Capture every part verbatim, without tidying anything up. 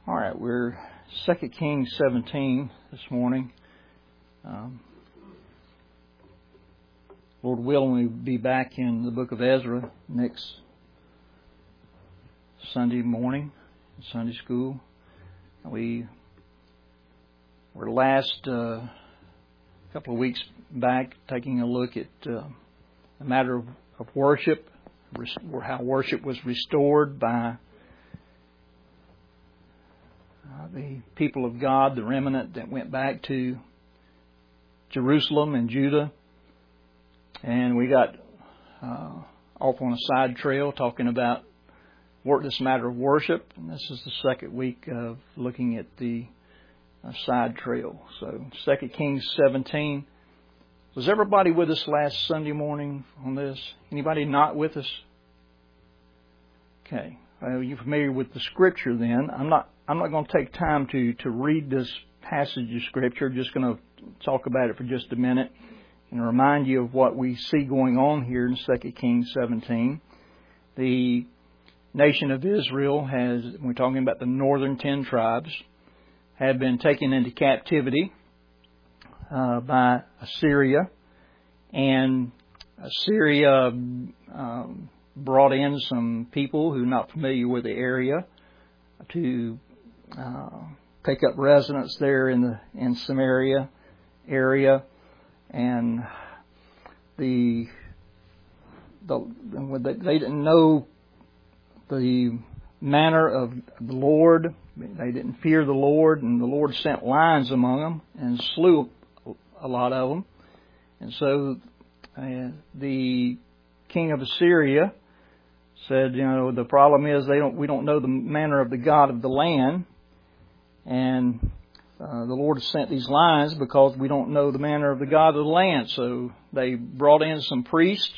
All right, we're Second Kings seventeen this morning. Um, Lord willing, we'll be back in the book of Ezra next Sunday morning, Sunday school. We were last uh, couple of weeks back taking a look at uh, the matter of, of worship, how worship was restored by Uh, the people of God, the remnant that went back to Jerusalem and Judah. And we got uh, off on a side trail talking about work, this matter of worship. And this is the second week of looking at the uh, side trail. So Second Kings seventeen. Was everybody with us last Sunday morning on this? Anybody not with us? Okay. Well, you're familiar with the Scripture then. I'm not I'm not going to take time to, to read this passage of Scripture. I'm just going to talk about it for just a minute and remind you of what we see going on here in Second Kings seventeen. The nation of Israel has, we're talking about the northern ten tribes, have been taken into captivity uh, by Assyria. And Assyria um, brought in some people who are not familiar with the area to uh, take up residence there in the in Samaria area, and the the they didn't know the manner of the Lord. They didn't fear the Lord, and the Lord sent lions among them and slew a lot of them. And so uh, the king of Assyria said, you know, the problem is they don't we don't know the manner of the God of the land, and uh, the Lord sent these lions because we don't know the manner of the God of the land. So they brought in some priests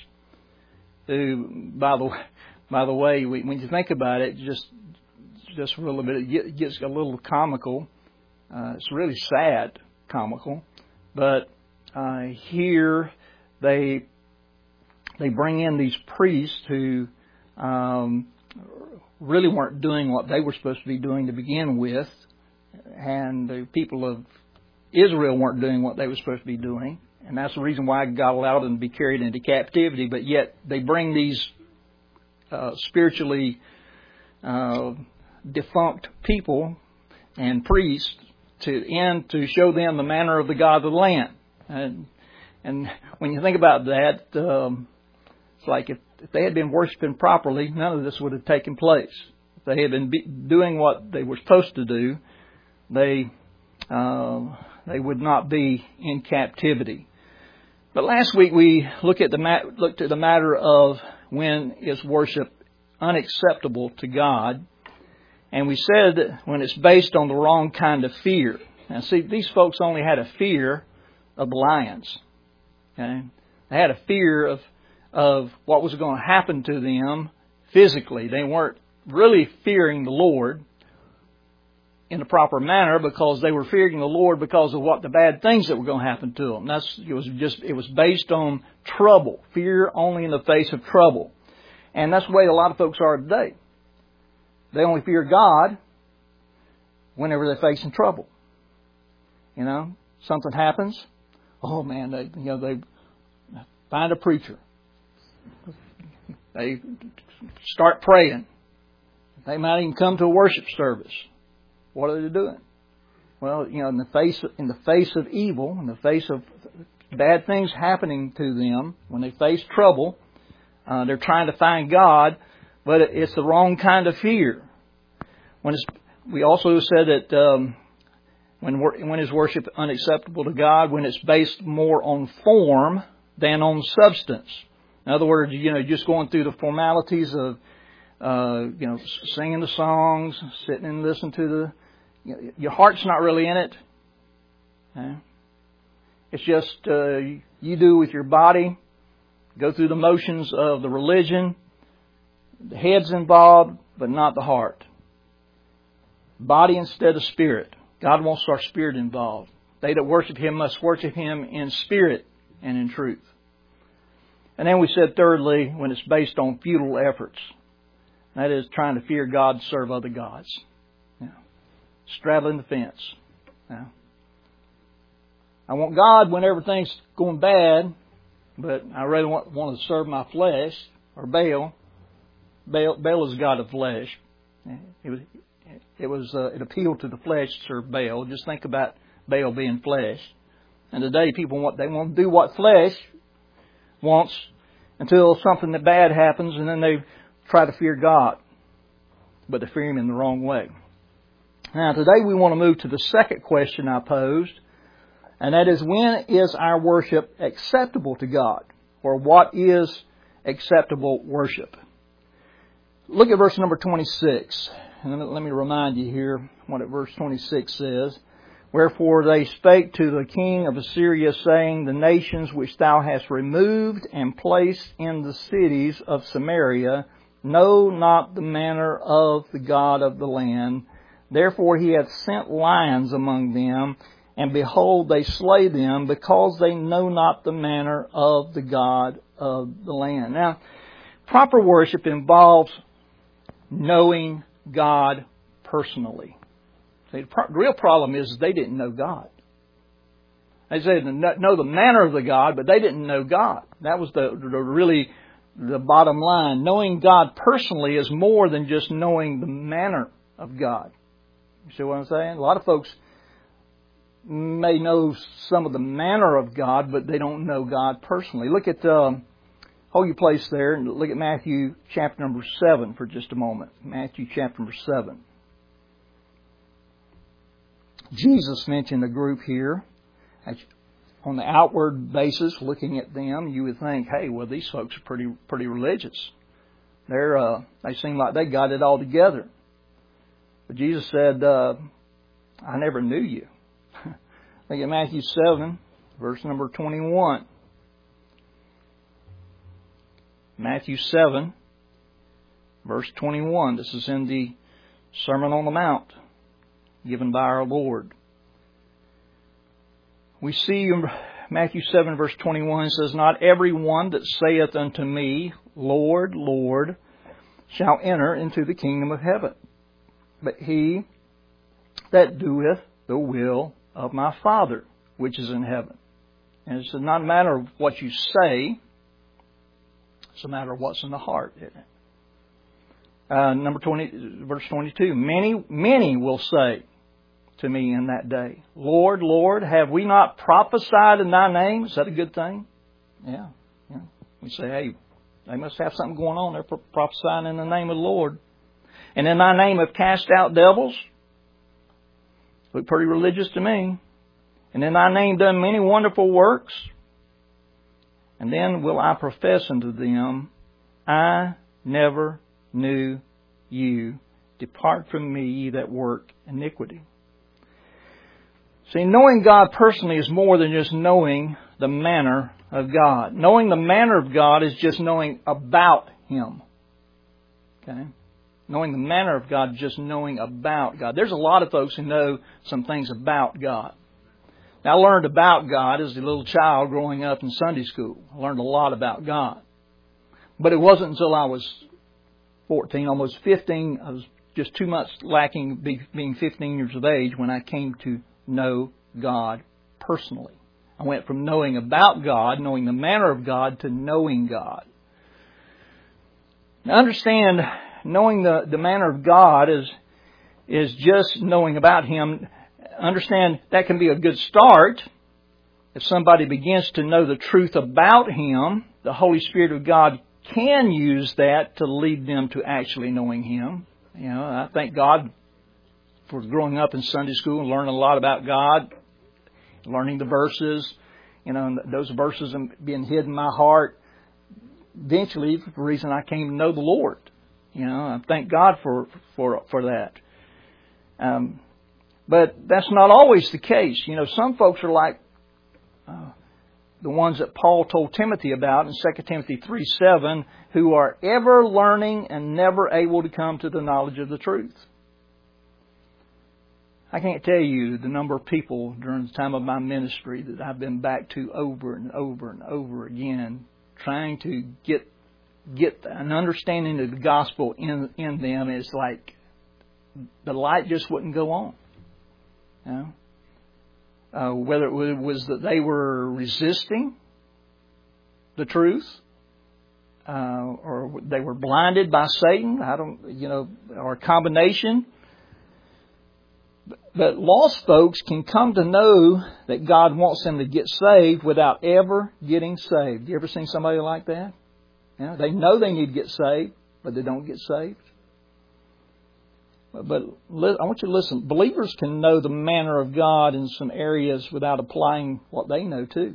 who, by the by the way, when you think about it, just just a little bit, it gets a little comical. Uh, it's really sad, comical, but uh, here they they bring in these priests who Um, really weren't doing what they were supposed to be doing to begin with, and the people of Israel weren't doing what they were supposed to be doing, and that's the reason why God allowed them to be carried into captivity. But yet they bring these uh, spiritually uh, defunct people and priests to in to show them the manner of the God of the land. And and when you think about that, um, it's like if If they had been worshiping properly, none of this would have taken place. If they had been doing what they were supposed to do, they uh, they would not be in captivity. But last week we looked at the mat- looked at the matter of when is worship unacceptable to God, and we said that when it's based on the wrong kind of fear. Now, see, these folks only had a fear of the lions. Okay, they had a fear of of what was going to happen to them physically. They weren't really fearing the Lord in a proper manner because they were fearing the Lord because of what the bad things that were going to happen to them. That's it was just it was based on trouble, fear only in the face of trouble, and that's the way a lot of folks are today. They only fear God whenever they're facing trouble. You know, something happens. Oh man, they you know they find a preacher. They start praying. They might even come to a worship service. What are they doing? Well, you know, in the face in the face of evil, in the face of bad things happening to them, when they face trouble, uh, they're trying to find God, but it's the wrong kind of fear. When it's, we also said that um, when when is worship unacceptable to God? When it's based more on form than on substance. In other words, you know, just going through the formalities of, uh, you know, singing the songs, sitting and listening to the, you know, your heart's not really in it. Okay? It's just uh, you do with your body, go through the motions of the religion. The head's involved, but not the heart. Body instead of spirit. God wants our spirit involved. They that worship Him must worship Him in spirit and in truth. And then we said, thirdly, when it's based on futile efforts. That is trying to fear God and serve other gods. Yeah. straddling the fence. Now, I want God when everything's going bad, but I really want, want to serve my flesh, or Baal. Baal, Baal is a god of flesh. It was, it was, uh, it appealed to the flesh to serve Baal. Just think about Baal being flesh. And today people want, they want to do what flesh wants until something that bad happens, and then they try to fear God. But they fear Him in the wrong way. Now today we want to move to the second question I posed, and that is, when is our worship acceptable to God? Or what is acceptable worship? Look at verse number twenty-six. And let me remind you here what verse twenty-six says. Wherefore they spake to the king of Assyria, saying, the nations which thou hast removed and placed in the cities of Samaria know not the manner of the God of the land. Therefore he hath sent lions among them, and behold, they slay them, because they know not the manner of the God of the land. Now, proper worship involves knowing God personally. See, the real problem is they didn't know God. They said know the manner of the God, but they didn't know God. That was the, the really the bottom line. Knowing God personally is more than just knowing the manner of God. You see what I'm saying? A lot of folks may know some of the manner of God, but they don't know God personally. Look at, um, hold your place there and look at Matthew chapter number seven for just a moment. Matthew chapter number seven. Jesus mentioned a group here. On the outward basis, looking at them, you would think, hey, well, these folks are pretty pretty religious. They're uh, they seem like they got it all together. But Jesus said, uh, I never knew you. Look at Matthew seven, verse number twenty-one. Matthew seven, verse twenty-one. This is in the Sermon on the Mount given by our Lord. We see in Matthew seven, verse twenty-one, it says, not every one that saith unto me, Lord, Lord, shall enter into the kingdom of heaven, but he that doeth the will of my Father, which is in heaven. And it's not a matter of what you say, it's a matter of what's in the heart, isn't it? Uh, number twenty, verse twenty-two, many, many will say to me in that day, Lord, Lord, have we not prophesied in thy name? Is that a good thing? Yeah. yeah. We say, hey, they must have something going on. They're prophesying in the name of the Lord. And in thy name have cast out devils. Look pretty religious to me. And in thy name done many wonderful works. And then will I profess unto them, I never knew you. Depart from me, ye that work iniquity. See, knowing God personally is more than just knowing the manner of God. Knowing the manner of God is just knowing about Him. Okay? Knowing the manner of God is just knowing about God. There's a lot of folks who know some things about God. Now, I learned about God as a little child growing up in Sunday school. I learned a lot about God. But it wasn't until I was fourteen, almost fifteen, I was just two months lacking being fifteen years of age when I came to know God personally. I went from knowing about God, knowing the manner of God, to knowing God. Now understand, knowing the, the manner of God is, is just knowing about Him. Understand that can be a good start. If somebody begins to know the truth about Him, the Holy Spirit of God can use that to lead them to actually knowing Him. You know, I thank God for growing up in Sunday school and learning a lot about God, learning the verses, you know, and those verses being hid in my heart. Eventually, the reason I came to know the Lord, you know, I thank God for for for that. Um, but that's not always the case. You know, some folks are like uh, the ones that Paul told Timothy about in Second Timothy three seven, who are ever learning and never able to come to the knowledge of the truth. I can't tell you the number of people during the time of my ministry that I've been back to over and over and over again, trying to get get an understanding of the gospel in in them. It's like the light just wouldn't go on. You know? Uh, whether it was that they were resisting the truth, uh, or they were blinded by Satan, I don't, you know, or a combination. But lost folks can come to know that God wants them to get saved without ever getting saved. You ever seen somebody like that? You know, they know they need to get saved, but they don't get saved. But, but I want you to listen. Believers can know the manner of God in some areas without applying what they know too.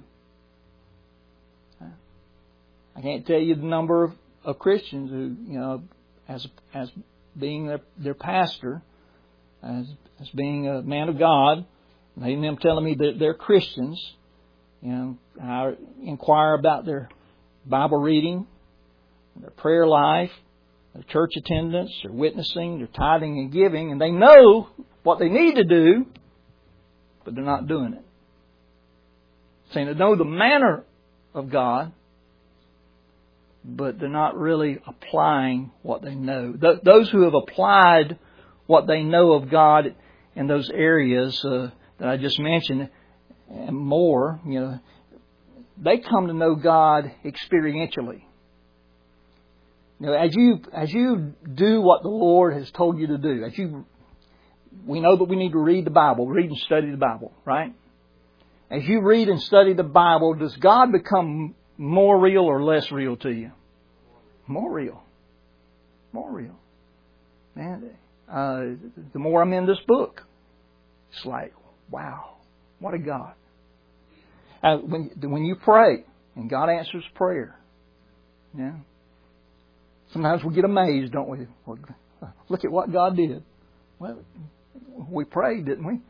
I can't tell you the number of, of Christians who, you know, as as being their, their pastor, as as being a man of God, they them telling me that they're Christians. You know, I inquire about their Bible reading, their prayer life, their church attendance, their witnessing, their tithing and giving, and they know what they need to do, but they're not doing it. Saying they know the manner of God, but they're not really applying what they know. Th- those who have applied what they know of God in those areas uh, that I just mentioned and more, you know, they come to know God experientially. You know, as you as you do what the Lord has told you to do, as you, we know that we need to read the Bible, read and study the Bible, right? As you read and study the Bible, does God become more real or less real to you? More real, more real, man. Uh, the more I'm in this book, it's like, wow, what a God! Uh, when when you pray and God answers prayer, yeah. Sometimes we get amazed, don't we? Well, look at what God did. Well, we prayed, didn't we?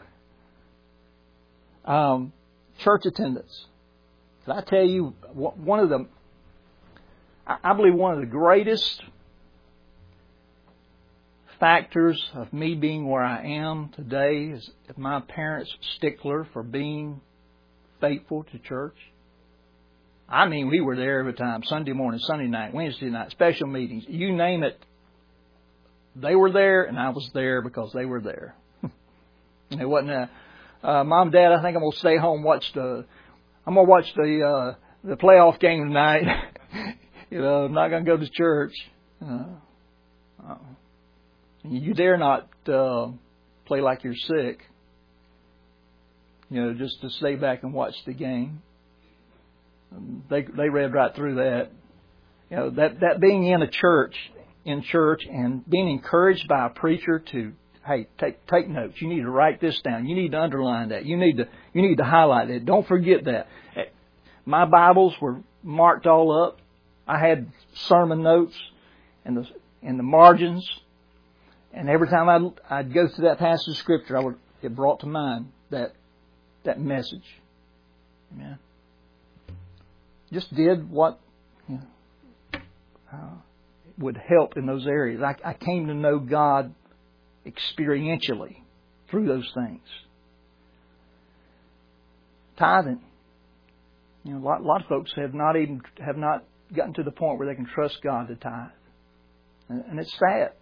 Um, church attendance. Did I tell you one of the? I believe one of the greatest factors of me being where I am today is my parents' stickler for being faithful to church. I mean, we were there every time, Sunday morning, Sunday night, Wednesday night, special meetings, you name it. They were there, and I was there because they were there. And it wasn't a, uh, Mom, Dad, I think I'm going to stay home and watch the, I'm going to watch the uh, the playoff game tonight. You know, I'm not going to go to church. Uh, uh, you dare not uh, play like you're sick. You know, just to stay back and watch the game. They they read right through that. You know, that, that being in a church, in church and being encouraged by a preacher to, hey, take take notes. You need to write this down. You need to underline that. You need to you need to highlight it. Don't forget that. My Bibles were marked all up. I had sermon notes and the and the margins. And every time I'd, I'd go through that passage of Scripture, I would it brought to mind that that message. Amen. Just did what you know, uh, would help in those areas. I, I came to know God experientially through those things. Tithing. You know, a lot, a lot of folks have not even have not gotten to the point where they can trust God to tithe, and, and it's sad.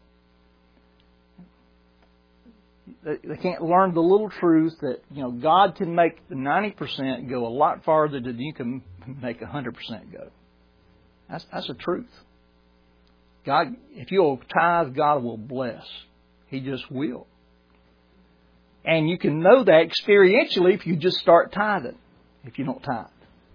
They, they can't learn the little truth that you know God can make the ninety percent go a lot farther than you can make a hundred percent go. That's that's the truth. God, if you'll tithe, God will bless. He just will. And you can know that experientially if you just start tithing. If you don't tithe.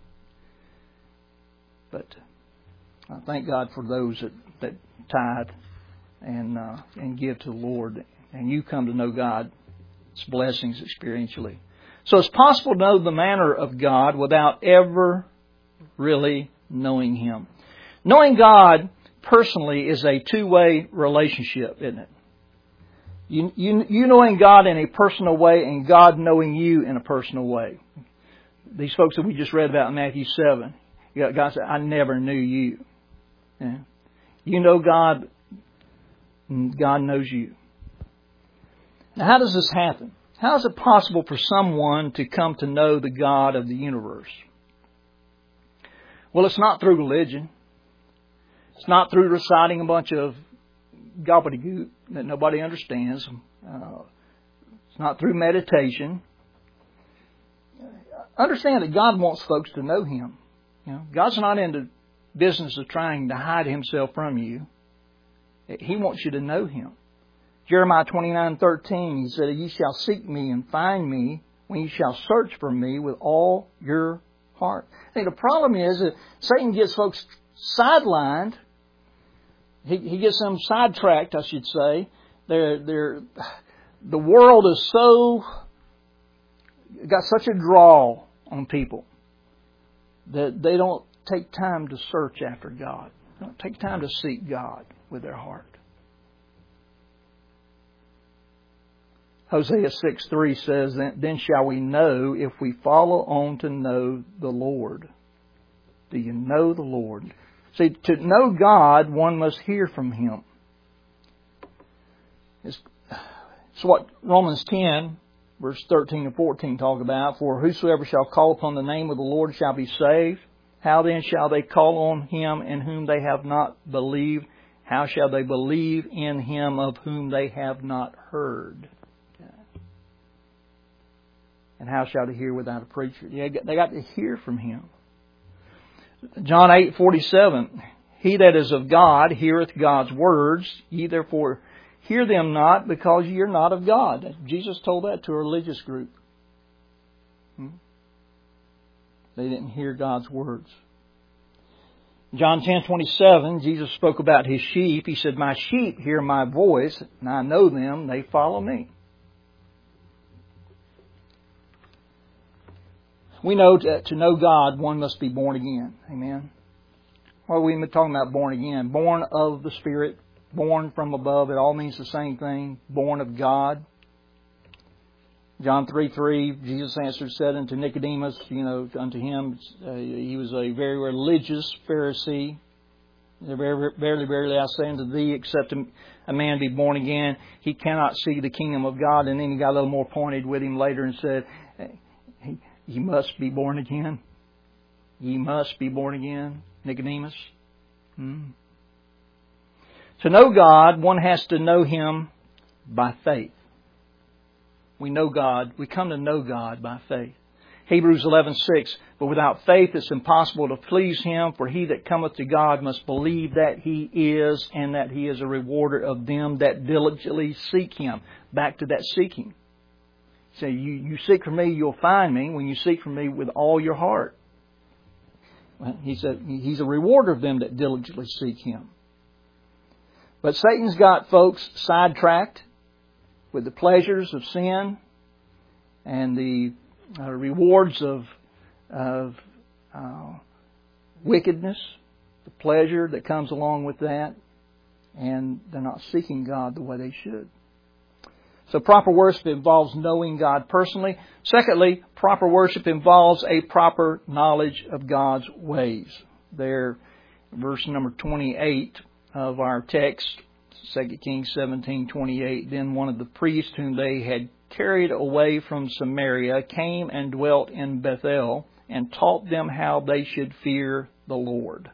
But I thank God for those that, that tithe and uh, and give to the Lord. And you come to know God's blessings experientially. So it's possible to know the manner of God without ever really knowing Him. Knowing God personally is a two-way relationship, isn't it? You, you, you knowing God in a personal way and God knowing you in a personal way. These folks that we just read about in Matthew seven, God said, I never knew you. Yeah. You know God, and God knows you. Now, how does this happen? How is it possible for someone to come to know the God of the universe? Well, it's not through religion. It's not through reciting a bunch of gobbledygook that nobody understands. Uh, It's not through meditation. Understand that God wants folks to know Him. You know, God's not in the business of trying to hide Himself from you. He wants you to know Him. Jeremiah twenty-nine thirteen, He said, "Ye shall seek me and find me when ye shall search for me with all your heart." I think the problem is that Satan gets folks sidelined. He, he gets them sidetracked, I should say. They're, they're, the world is so, got such a draw on people that they don't take time to search after God. They don't take time to seek God with their heart. Hosea six three says, "Then shall we know if we follow on to know the Lord." Do you know the Lord? See, to know God, one must hear from Him. It's, it's what Romans ten, verse thirteen and fourteen talk about. "For whosoever shall call upon the name of the Lord shall be saved. How then shall they call on Him in whom they have not believed? How shall they believe in Him of whom they have not heard? And how shall they hear without a preacher?" Yeah, they got to hear from Him. John eight forty-seven, "He that is of God heareth God's words. Ye therefore hear them not, because ye are not of God." Jesus told that to a religious group. Hmm? They didn't hear God's words. John ten twenty-seven, Jesus spoke about His sheep. He said, "My sheep hear my voice, and I know them, they follow me." We know that to know God, one must be born again. Amen. What are we talking about born again? Born of the Spirit, born from above. It all means the same thing. Born of God. John three three, Jesus answered, said unto Nicodemus, you know, unto him, uh, he was a very religious Pharisee. Verily, verily, I say unto thee, except a man be born again, he cannot see the kingdom of God. And then he got a little more pointed with him later and said, "Ye must be born again. Ye must be born again, Nicodemus." Hmm. To know God, one has to know Him by faith. We know God. We come to know God by faith. Hebrews eleven six, "But without faith it's impossible to please Him, for he that cometh to God must believe that He is, and that He is a rewarder of them that diligently seek Him." Back to that seeking. Say, you, you seek for me, you'll find me when you seek for me with all your heart. Well, he said He's a rewarder of them that diligently seek Him. But Satan's got folks sidetracked with the pleasures of sin and the uh, rewards of, of uh, wickedness, the pleasure that comes along with that, and they're not seeking God the way they should. So proper worship involves knowing God personally. Secondly, proper worship involves a proper knowledge of God's ways. There, verse number twenty-eight of our text, Second Kings seventeen twenty-eight. "Then one of the priests whom they had carried away from Samaria came and dwelt in Bethel, and taught them how they should fear the Lord."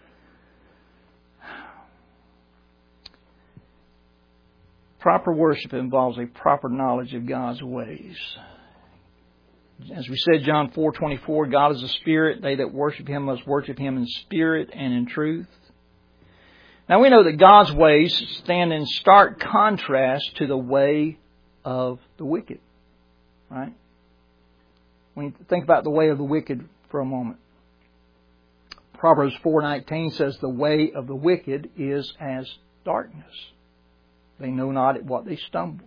Proper worship involves a proper knowledge of God's ways. As we said, John four twenty-four, "God is a spirit. They that worship Him must worship Him in spirit and in truth." Now we know that God's ways stand in stark contrast to the way of the wicked. Right? When you think about the way of the wicked for a moment. Proverbs four nineteen says, "The way of the wicked is as darkness. They know not at what they stumble."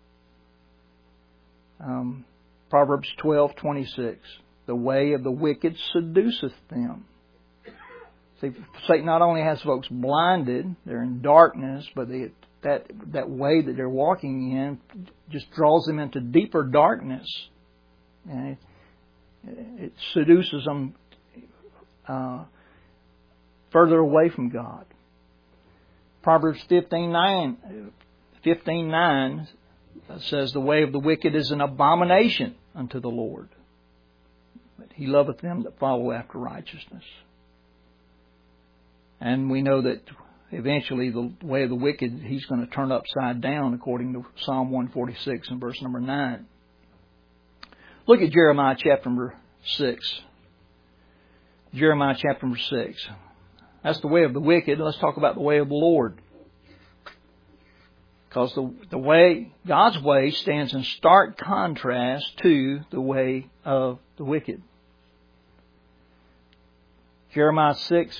Um, Proverbs twelve twenty-six, "The way of the wicked seduceth them." See, Satan not only has folks blinded, they're in darkness, but they, that that way that they're walking in just draws them into deeper darkness. And it, it seduces them uh, further away from God. Proverbs fifteen nine says, "The way of the wicked is an abomination unto the Lord, but He loveth them that follow after righteousness." And we know that eventually the way of the wicked He's going to turn upside down, according to Psalm one forty-six and verse number nine. Look at Jeremiah chapter number six. Jeremiah chapter number six. That's the way of the wicked. Let's talk about the way of the Lord. Because the, the way, God's way stands in stark contrast to the way of the wicked. Jeremiah six,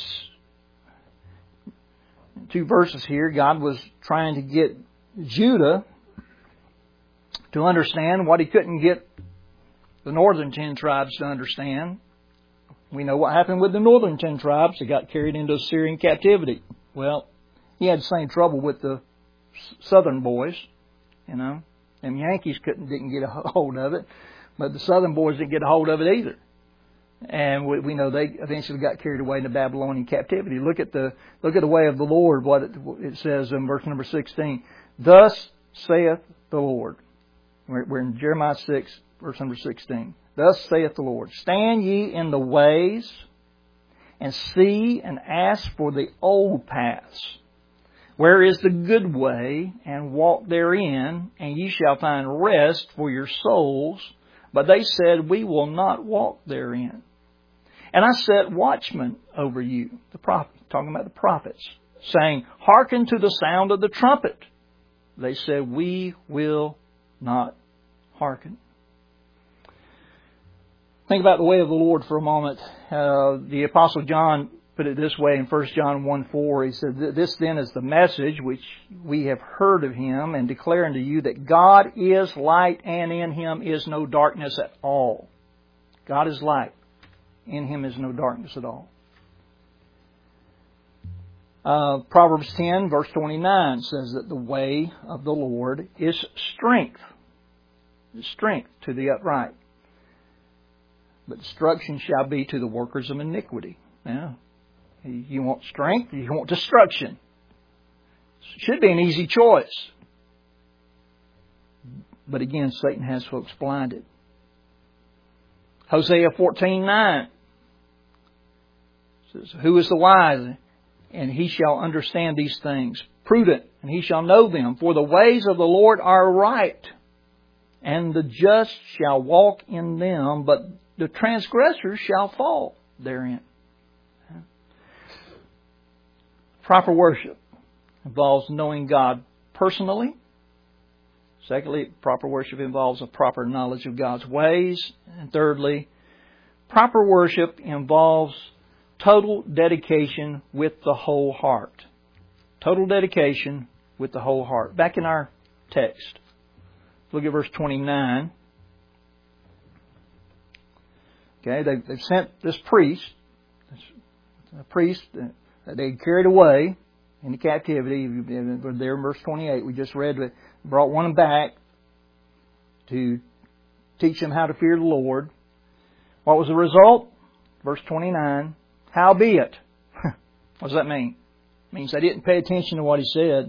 two verses here, God was trying to get Judah to understand what He couldn't get the northern ten tribes to understand. We know what happened with the northern ten tribes. They got carried into Assyrian captivity. Well, He had the same trouble with the southern boys, you know. Them Yankees couldn't didn't get a hold of it, but the southern boys didn't get a hold of it either. And we, we know they eventually got carried away into Babylonian captivity. Look at the look at the way of the Lord. What it, it says in verse number sixteen. Thus saith the Lord. We're, we're in Jeremiah six, verse number sixteen. Thus saith the Lord, stand ye in the ways, and see and ask for the old paths. Where is the good way, and walk therein, and ye shall find rest for your souls. But they said, we will not walk therein. And I set watchmen over you, the prophet, talking about the prophets, saying, hearken to the sound of the trumpet. They said, we will not hearken. Think about the way of the Lord for a moment. Uh, the Apostle John put it this way in First John one four. He said, this then is the message which we have heard of Him, and declare unto you that God is light, and in Him is no darkness at all. God is light. In Him is no darkness at all. Uh, Proverbs ten verse twenty-nine says that the way of the Lord is strength. Strength to the upright. But destruction shall be to the workers of iniquity. Yeah. You want strength, you want destruction. Should be an easy choice. But again, Satan has folks blinded. Hosea fourteen nine says, who is the wise? And he shall understand these things. Prudent, and he shall know them. For the ways of the Lord are right, and the just shall walk in them, but the transgressors shall fall therein. Proper worship involves knowing God personally. Secondly, proper worship involves a proper knowledge of God's ways. And thirdly, proper worship involves total dedication with the whole heart. Total dedication with the whole heart. Back in our text, look at verse twenty-nine. Okay, they've, they've sent this priest, a priest that they carried away into captivity. There in verse twenty-eight, we just read, brought one back to teach them how to fear the Lord. What was the result? Verse twenty-nine, howbeit. What does that mean? It means they didn't pay attention to what he said.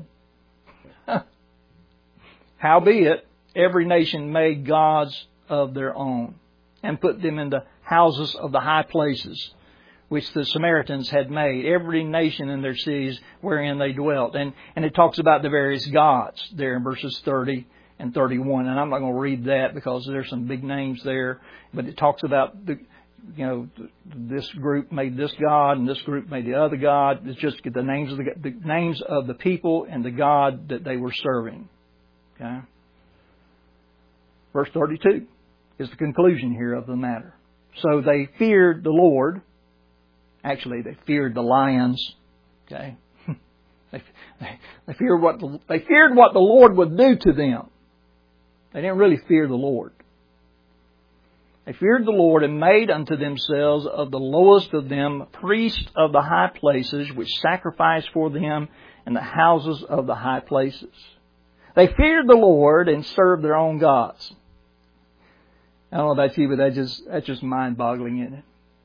Howbeit, every nation made gods of their own, and put them in the houses of the high places, which the Samaritans had made, every nation in their cities wherein they dwelt. And, and it talks about the various gods there in verses thirty and thirty-one. And I'm not going to read that because there's some big names there. But it talks about, the, you know, this group made this god and this group made the other god. It's just the names of the, the names of the people and the god that they were serving. Okay. Verse thirty-two is the conclusion here of the matter. So they feared the Lord. Actually, they feared the lions. Okay, they, they, they feared what the, they feared what the Lord would do to them. They didn't really fear the Lord. They feared the Lord and made unto themselves of the lowest of them priests of the high places, which sacrificed for them in the houses of the high places. They feared the Lord and served their own gods. I don't know about you, but that just that's just mind-boggling, isn't it?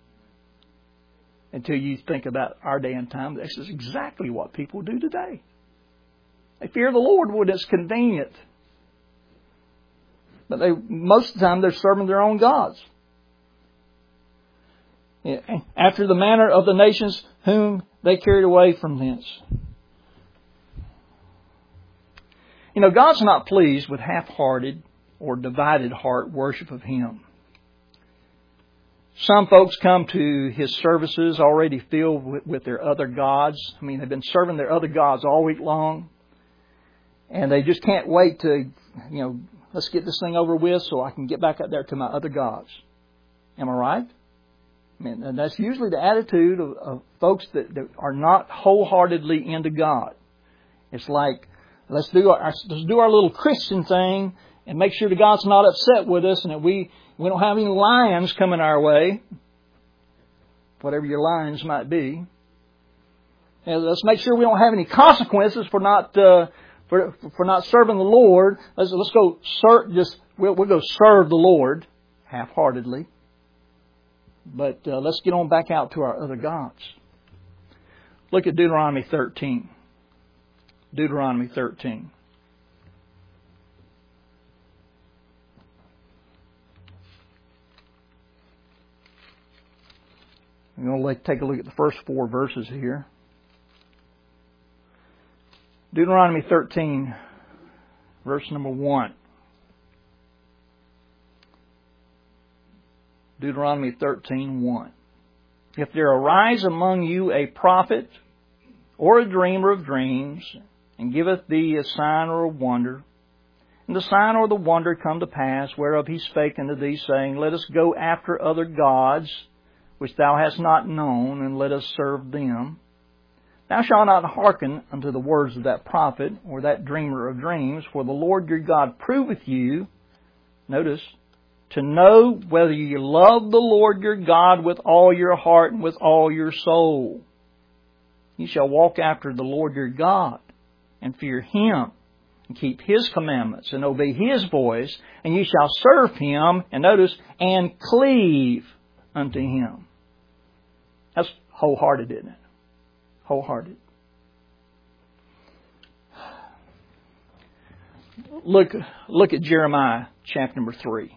Until you think about our day and time, this is exactly what people do today. They fear the Lord when it's convenient. But they most of the time they're serving their own gods. After the manner of the nations whom they carried away from thence. You know, God's not pleased with half-hearted or divided heart worship of Him. Some folks come to His services already filled with, with their other gods. I mean, they've been serving their other gods all week long. And they just can't wait to, you know, let's get this thing over with so I can get back out there to my other gods. Am I right? I mean, and that's usually the attitude of, of folks that, that are not wholeheartedly into God. It's like, let's do our let's do our little Christian thing and make sure that God's not upset with us and that we, we don't have any lions coming our way, whatever your lions might be. And let's make sure we don't have any consequences for not uh, for for not serving the Lord. Let's let's go serve. Just we'll we'll go serve the Lord half-heartedly. But uh, let's get on back out to our other gods. Look at Deuteronomy thirteen. Deuteronomy thirteen. I'm going to take a look at the first four verses here. Deuteronomy thirteen, verse number one. Deuteronomy thirteen, one. If there arise among you a prophet or a dreamer of dreams, and giveth thee a sign or a wonder, and the sign or the wonder come to pass, whereof he spake unto thee, saying, Let us go after other gods, which thou hast not known, and let us serve them. Thou shalt not hearken unto the words of that prophet or that dreamer of dreams, for the Lord your God proveth you, notice, to know whether you love the Lord your God with all your heart and with all your soul. You shall walk after the Lord your God and fear Him and keep His commandments and obey His voice, and you shall serve Him, and notice, and cleave unto Him. That's wholehearted, isn't it? Wholehearted. Look, look at Jeremiah chapter number three.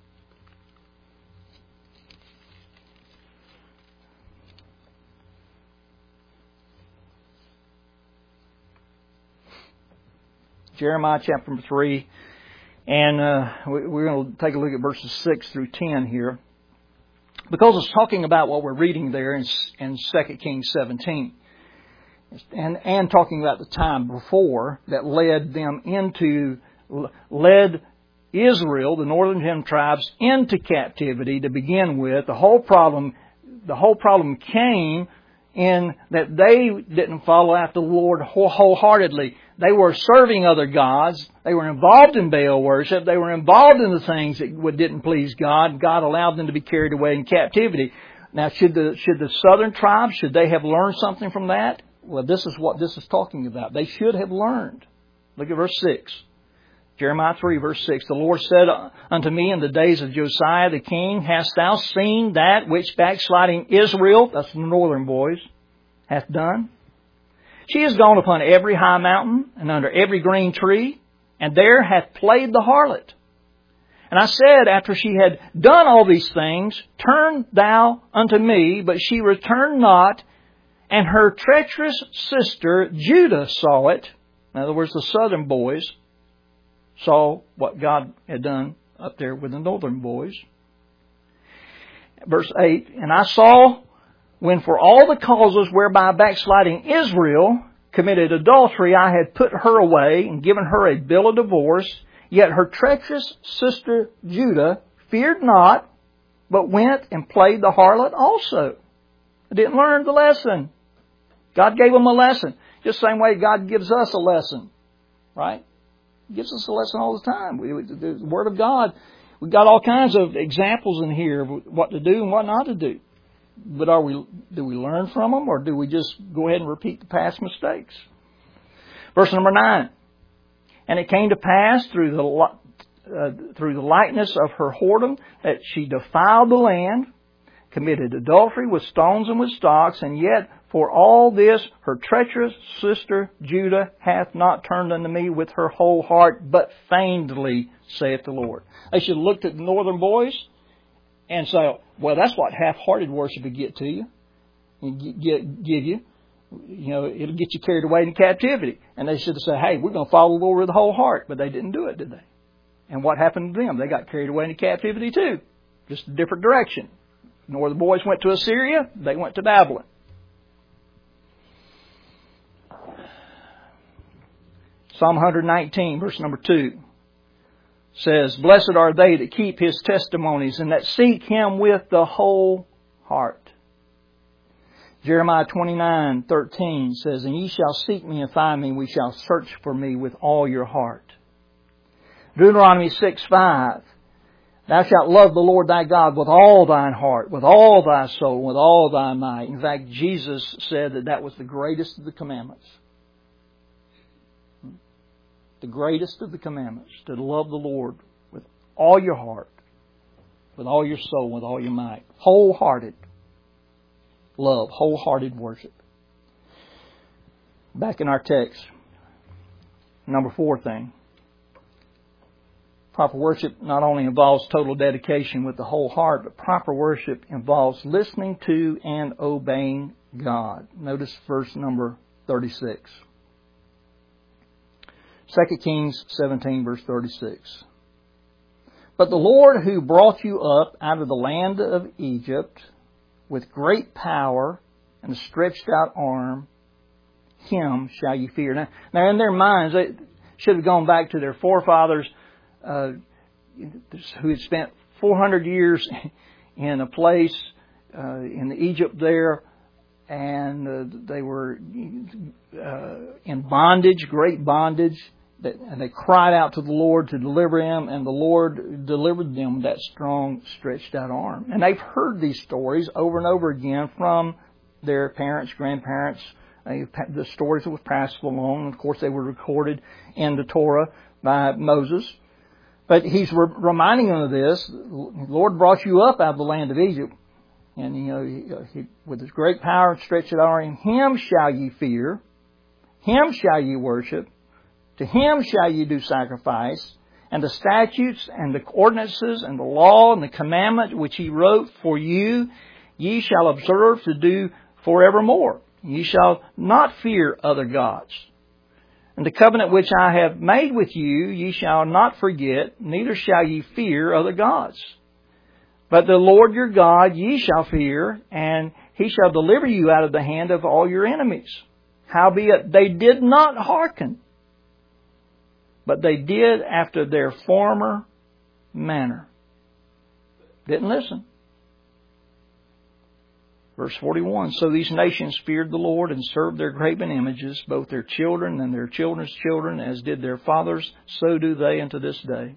Jeremiah chapter number three, and uh, we're going to take a look at verses six through ten here, because it's talking about what we're reading there in, in Second Kings seventeen, and and talking about the time before that led them into led Israel, the northern ten tribes, into captivity to begin with. The whole problem, the whole problem came in that they didn't follow after the Lord wholeheartedly. They were serving other gods. They were involved in Baal worship. They were involved in the things that didn't please God. God allowed them to be carried away in captivity. Now, should the should the southern tribes, should they have learned something from that? Well, this is what this is talking about. They should have learned. Look at verse six. Jeremiah three, verse six. The Lord said unto me in the days of Josiah the king, Hast thou seen that which backsliding Israel, that's the northern boys, hath done? She has gone upon every high mountain and under every green tree, and there hath played the harlot. And I said, after she had done all these things, Turn thou unto me, but she returned not, and her treacherous sister Judah saw it. In other words, the southern boys saw what God had done up there with the northern boys. Verse eight, And I saw, when for all the causes whereby backsliding Israel committed adultery, I had put her away and given her a bill of divorce, yet her treacherous sister Judah feared not, but went and played the harlot also. They didn't learn the lesson. God gave them a lesson. Just the same way God gives us a lesson. Right? He gives us a lesson all the time. We, the Word of God, we've got all kinds of examples in here of what to do and what not to do. But are we? Do we learn from them, or do we just go ahead and repeat the past mistakes? Verse number nine. And it came to pass through the uh, through the likeness of her whoredom that she defiled the land, committed adultery with stones and with stocks, and yet for all this her treacherous sister Judah hath not turned unto me with her whole heart, but feignedly, saith the Lord. They should have looked at the northern boys and say, well, that's what half-hearted worship would get to you, and give you. you know, it'll get you carried away in captivity. And they should have said, hey, we're going to follow the Lord with the whole heart. But they didn't do it, did they? And what happened to them? They got carried away into captivity too. Just a different direction. Nor the boys went to Assyria, they went to Babylon. Psalm one nineteen, verse number two says, blessed are they that keep His testimonies and that seek Him with the whole heart. Jeremiah twenty-nine thirteen says, and ye shall seek me and find me, we shall search for me with all your heart. Deuteronomy six five, thou shalt love the Lord thy God with all thine heart, with all thy soul, with all thy might. In fact, Jesus said that that was the greatest of the commandments. The greatest of the commandments, to love the Lord with all your heart, with all your soul, with all your might. Wholehearted love, wholehearted worship. Back in our text, number four thing. Proper worship not only involves total dedication with the whole heart, but proper worship involves listening to and obeying God. Notice verse number thirty-six. Second Kings seventeen, verse thirty-six. But the Lord who brought you up out of the land of Egypt with great power and a stretched out arm, Him shall you fear. Now, now in their minds, they should have gone back to their forefathers uh, who had spent four hundred years in a place uh, in Egypt there, and uh, they were uh, in bondage, great bondage. And they cried out to the Lord to deliver them, and the Lord delivered them with that strong, stretched out arm. And they've heard these stories over and over again from their parents, grandparents, the stories that were passed along. And of course, they were recorded in the Torah by Moses. But he's re- reminding them of this. The Lord brought you up out of the land of Egypt. And, you know, he, with His great power and stretched out arm, Him shall ye fear. Him shall ye worship. To Him shall ye do sacrifice, and the statutes and the ordinances and the law and the commandment which He wrote for you, ye shall observe to do forevermore. Ye shall not fear other gods. And the covenant which I have made with you, ye shall not forget, neither shall ye fear other gods. But the Lord your God ye shall fear, and He shall deliver you out of the hand of all your enemies. Howbeit they did not hearken, but they did after their former manner. Didn't listen. Verse forty-one, so these nations feared the Lord and served their graven images, both their children and their children's children, as did their fathers, so do they unto this day.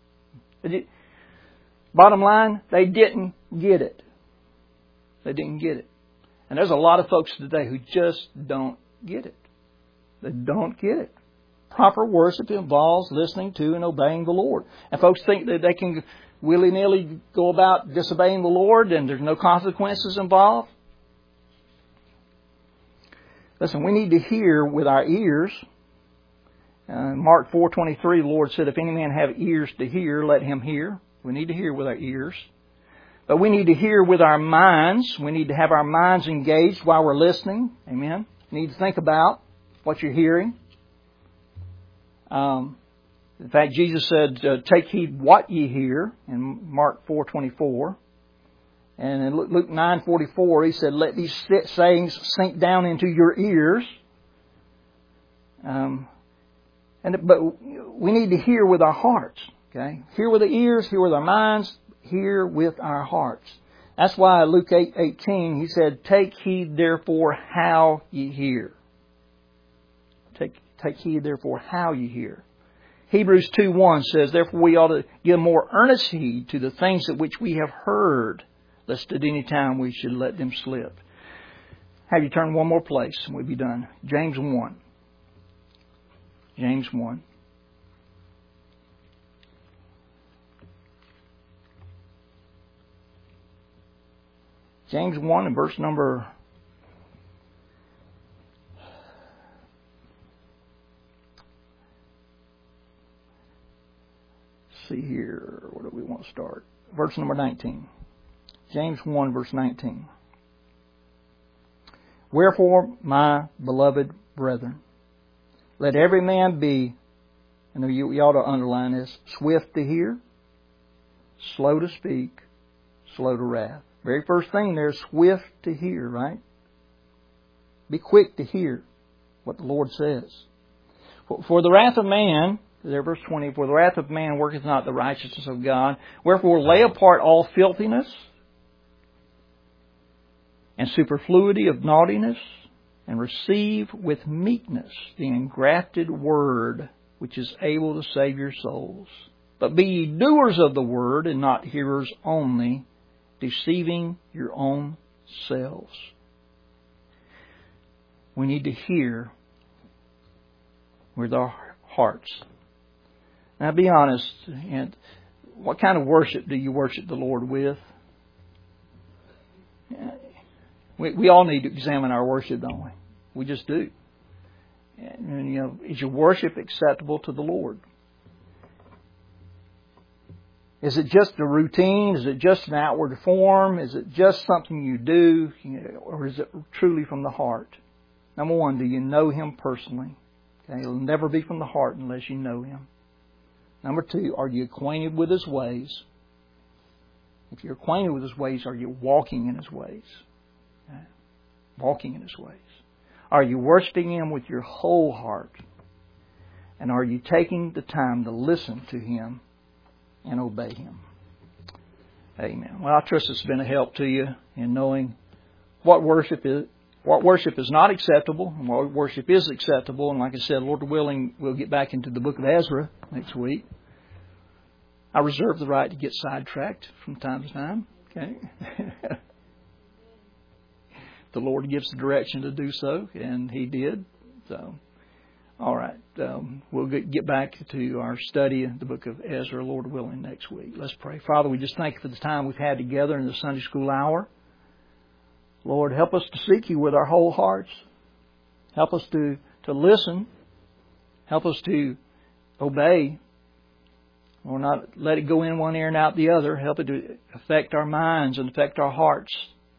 Bottom line, they didn't get it. They didn't get it. And there's a lot of folks today who just don't get it. They don't get it. Proper worship involves listening to and obeying the Lord. And folks think that they can willy-nilly go about disobeying the Lord and there's no consequences involved. Listen, we need to hear with our ears. Uh, Mark four twenty-three, the Lord said, if any man have ears to hear, let him hear. We need to hear with our ears. But we need to hear with our minds. We need to have our minds engaged while we're listening. Amen. You need to think about what you're hearing. Um, in fact, Jesus said, uh, take heed what ye hear in Mark four twenty-four. And in Luke nine forty-four, He said, let these sayings sink down into your ears. Um, and But we need to hear with our hearts. Okay, hear with the ears, hear with our minds, hear with our hearts. That's why Luke eight eighteen, He said, take heed therefore how ye hear. Take Take heed, therefore, how you hear. Hebrews two one says, therefore we ought to give more earnest heed to the things that which we have heard, lest at any time we should let them slip. Have you turn one more place and we'll be done. James one. James one. James one and verse number see here. Where do we want to start? Verse number nineteen. James one, verse nineteen. Wherefore, my beloved brethren, let every man be, and you, you ought to underline this, swift to hear, slow to speak, slow to wrath. Very first thing there, swift to hear, right? Be quick to hear what the Lord says. For, for the wrath of man, there verse twenty, for the wrath of man worketh not the righteousness of God. Wherefore lay apart all filthiness and superfluity of naughtiness, and receive with meekness the engrafted word, which is able to save your souls. But be ye doers of the word, and not hearers only, deceiving your own selves. We need to hear with our hearts. Now be honest, and what kind of worship do you worship the Lord with? We, we all need to examine our worship, don't we? We just do. And, you know, is your worship acceptable to the Lord? Is it just a routine? Is it just an outward form? Is it just something you do? You know, or is it truly from the heart? Number one, do you know Him personally? Okay, it'll never be from the heart unless you know Him. Number two, are you acquainted with His ways? If you're acquainted with His ways, are you walking in His ways? Okay. Walking in His ways. Are you worshiping Him with your whole heart? And are you taking the time to listen to Him and obey Him? Amen. Well, I trust it's been a help to you in knowing what worship is, what worship is not acceptable, and what worship is acceptable. And like I said, Lord willing, we'll get back into the book of Ezra next week. I reserve the right to get sidetracked from time to time. Okay. The Lord gives the direction to do so, and He did. So, all right. Um, we'll get back to our study in the book of Ezra, Lord willing, next week. Let's pray. Father, we just thank You for the time we've had together in the Sunday school hour. Lord, help us to seek You with our whole hearts. Help us to, to listen. Help us to obey. Or not let it go in one ear and out the other. Help it to affect our minds and affect our hearts.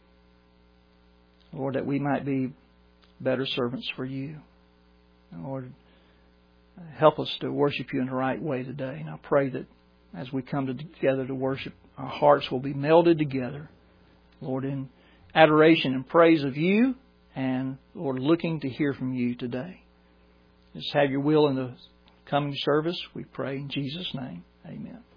Lord, that we might be better servants for You. Lord, help us to worship You in the right way today. And I pray that as we come together to worship, our hearts will be melded together, Lord, in adoration and praise of You, and, Lord, looking to hear from You today. Just have Your will in the coming service, we pray in Jesus' name. Amen.